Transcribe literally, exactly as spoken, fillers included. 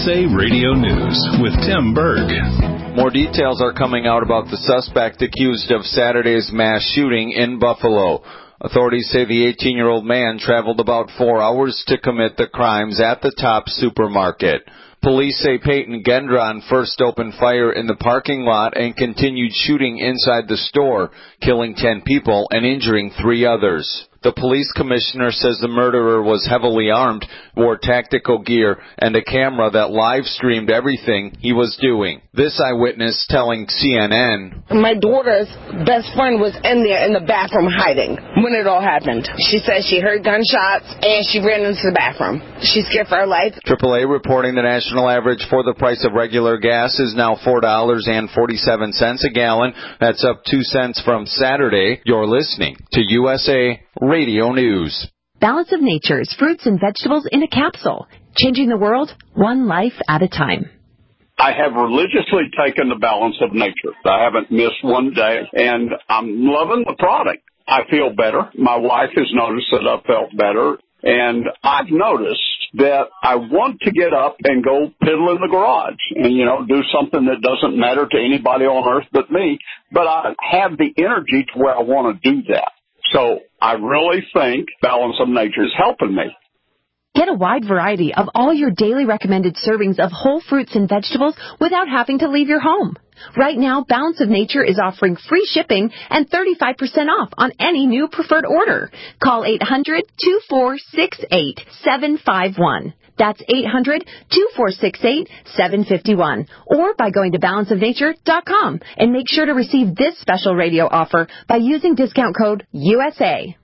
S A Radio News with Tim Berg. More details are coming out about the suspect accused of Saturday's mass shooting in Buffalo. Authorities say the eighteen-year-old man traveled about four hours to commit the crimes at the Tops supermarket. Police say Peyton Gendron first opened fire in the parking lot and continued shooting inside the store, killing ten people and injuring three others. The police commissioner says the murderer was heavily armed, wore tactical gear, and a camera that live-streamed everything he was doing. This eyewitness telling C N N, "My daughter's best friend was in there in the bathroom hiding when it all happened. She said she heard gunshots and she ran into the bathroom. She's scared for her life." triple A reporting the national average for the price of regular gas is now four dollars and forty-seven cents a gallon. That's up two cents from Saturday. You're listening to U S A Radio News. Balance of Nature's fruits and vegetables in a capsule, changing the world one life at a time. I have religiously taken the Balance of Nature. I haven't missed one day, and I'm loving the product. I feel better. My wife has noticed that I felt better, and I've noticed that I want to get up and go piddle in the garage and, you know, do something that doesn't matter to anybody on earth but me, but I have the energy to where I want to do that. So I really think Balance of Nature is helping me. Get a wide variety of all your daily recommended servings of whole fruits and vegetables without having to leave your home. Right now, Balance of Nature is offering free shipping and thirty-five percent off on any new preferred order. Call eight hundred, two four six eight, seven five one. That's eight hundred, two four six eight, seven five one. Or by going to balance of nature dot com and make sure to receive this special radio offer by using discount code U S A.